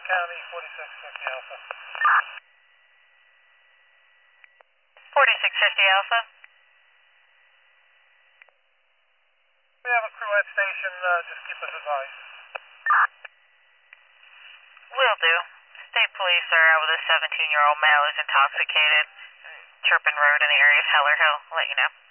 County, 4650 Alpha. 4650 Alpha. We have a crew at station, just keep us advised. Will do. State police are out with a 17-year-old male who's intoxicated. Turpin Road in the area of Heller Hill. I'll let you know.